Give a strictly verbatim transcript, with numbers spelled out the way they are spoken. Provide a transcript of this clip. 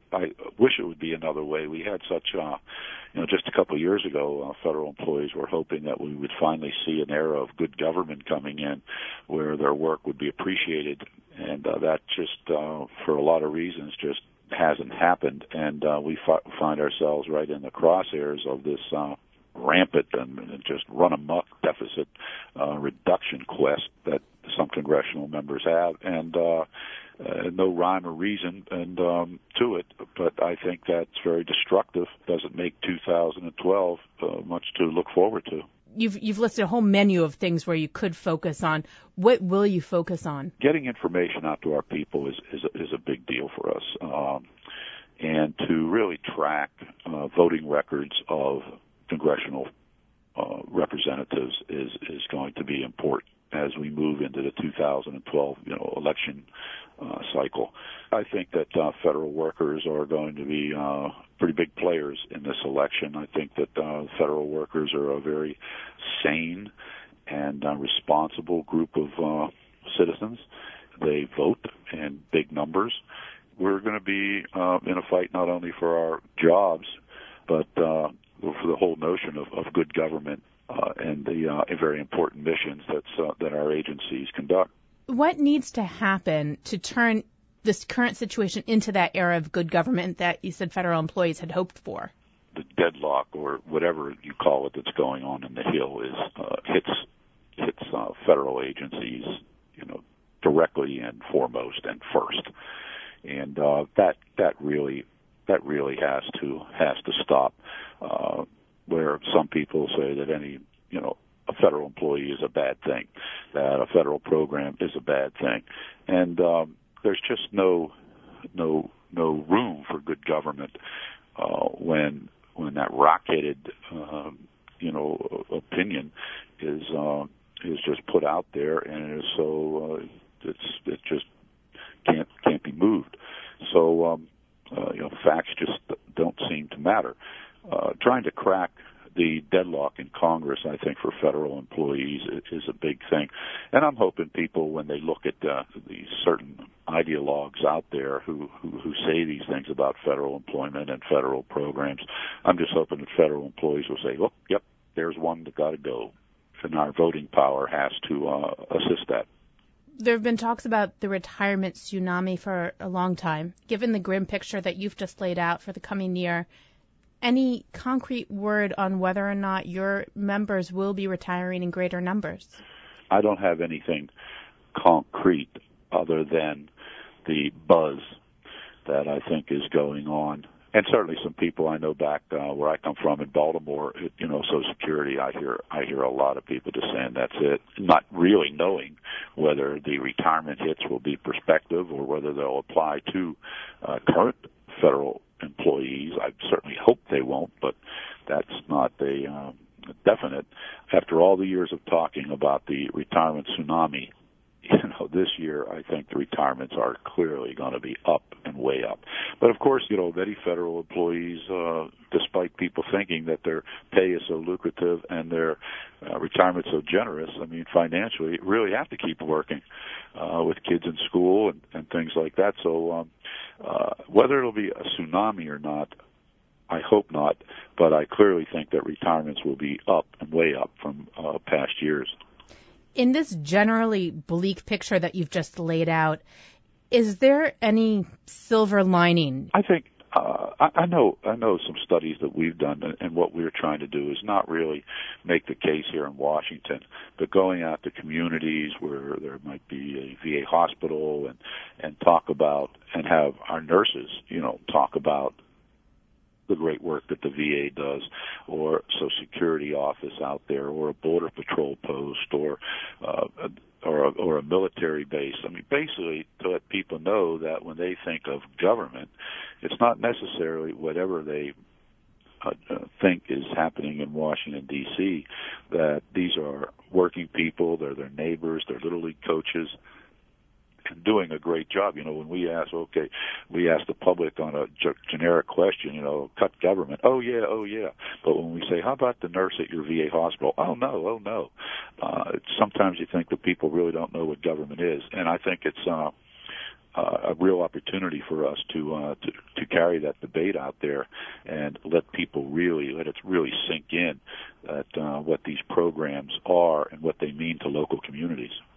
I wish it would be another way. We had such, uh, you know, just a couple of years ago, uh, federal employees were hoping that we would finally see an era of good government coming in where their work would be appreciated. And uh, that just, uh, for a lot of reasons, just hasn't happened. And uh, we fi- find ourselves right in the crosshairs of this uh, rampant and just run-amok deficit uh, reduction quest that some congressional members have. And uh, Uh, no rhyme or reason and um, to it, but I think that's very destructive. Doesn't make two thousand twelve uh, much to look forward to. You've you've listed a whole menu of things where you could focus on. What will you focus on? Getting information out to our people is is a, is a big deal for us, um, and to really track uh, voting records of congressional uh, representatives is is going to be important as we move into the two thousand twelve, you know, election uh, cycle. I think that uh, federal workers are going to be uh, pretty big players in this election. I think that uh, federal workers are a very sane and uh, responsible group of uh, citizens. They vote in big numbers. We're going to be uh, in a fight not only for our jobs, but uh, for the whole notion of, of good government Uh, and the uh, very important missions that's, uh, that our agencies conduct. What needs to happen to turn this current situation into that era of good government that you said federal employees had hoped for? The deadlock, or whatever you call it, that's going on in the Hill is uh, hits hits uh, federal agencies, you know, directly and foremost and first, and uh, that that really that really has to has to stop. Uh, where some people say that any, you know, a federal employee is a bad thing, that a federal program is a bad thing. And um, there's just no no no room for good government uh, when when that rock-headed, um, you know, opinion is uh, is just put out there, and it is so uh, it's it just can't can't be moved. So um, uh, you know, facts just don't seem to matter. Uh, trying to crack the deadlock in Congress, I think, for federal employees is a big thing. And I'm hoping people, when they look at uh, these certain ideologues out there who, who, who say these things about federal employment and federal programs, I'm just hoping that federal employees will say, oh, yep, there's one that got to go. And our voting power has to uh, assist that. There have been talks about the retirement tsunami for a long time. Given the grim picture that you've just laid out for the coming year, any concrete word on whether or not your members will be retiring in greater numbers? I don't have anything concrete other than the buzz that I think is going on. And certainly some people I know back uh, where I come from in Baltimore, it, you know, Social Security, I hear I hear a lot of people just saying that's it, not really knowing whether the retirement hits will be prospective or whether they'll apply to uh, current federal employees. I certainly hope they won't, but that's not a um, definite. After all the years of talking about the retirement tsunami, you know, this year I think the retirements are clearly going to be up and way up. But of course, you know, many federal employees, uh, despite people thinking that their pay is so lucrative and their uh, retirement so generous, I mean, financially, really have to keep working uh, with kids in school and, and things like that. So um, uh, whether it'll be a tsunami or not, I hope not, but I clearly think that retirements will be up and way up from uh, past years. In this generally bleak picture that you've just laid out, is there any silver lining? I think uh, I, I know I know some studies that we've done, and what we're trying to do is not really make the case here in Washington, but going out to communities where there might be a V A hospital and and talk about and have our nurses, you know, talk about the great work that the V A does, or Social Security office out there, or a Border Patrol post, or uh, or, a, or a military base. I mean, basically to let people know that when they think of government, it's not necessarily whatever they uh, uh, think is happening in Washington, D C, that these are working people, they're their neighbors, they're Little League coaches, and doing a great job. You know, when we ask, okay, we ask the public on a g- generic question, you know, cut government. Oh, yeah, oh, yeah. But when we say, how about the nurse at your V A hospital? Oh, no, oh, no. Uh, sometimes you think that people really don't know what government is. And I think it's, uh, uh, a real opportunity for us to, uh, to to carry that debate out there and let people really let it really sink in that uh, what these programs are and what they mean to local communities.